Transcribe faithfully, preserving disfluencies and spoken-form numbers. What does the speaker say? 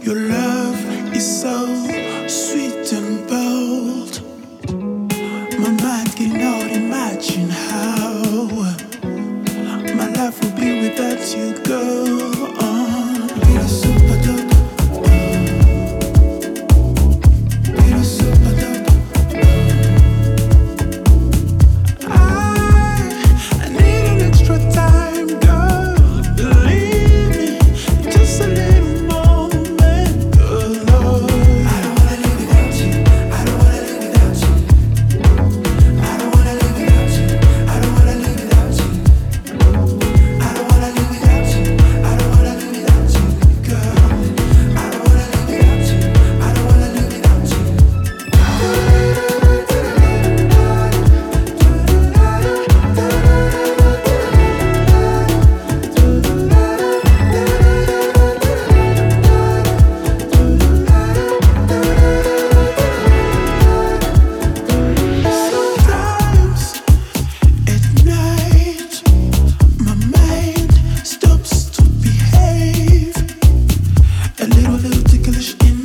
Your love is so sweet and bold. My mind cannot imagine how my life will be without you. Go on, be a super dope. Be a super dope. I I need an extra time, girl. Believe me, just a little moment, good Lord. I don't wanna live without you. I don't wanna live without you. I don't wanna live without you. I don't wanna live without you. I don't wanna live without you. I don't wanna live without you, girl. I don't wanna live without you. I don't wanna live without you. Sometimes at night, my mind stops to behave. A little, little ticklish in